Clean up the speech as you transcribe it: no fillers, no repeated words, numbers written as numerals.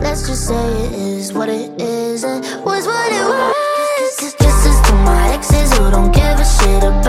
Let's just say it is what it is, and was what it was. Kisses to my exes who don't give a shit about